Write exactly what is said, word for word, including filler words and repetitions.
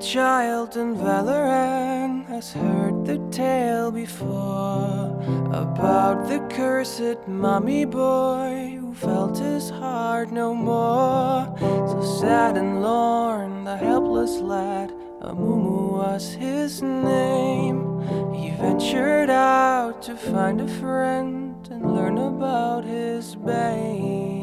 child in Valoran has heard the tale before about the cursed mummy boy who felt his heart no more. So sad and lorn, the helpless lad, Amumu was his name. He ventured out to find a friend and learn about his bane.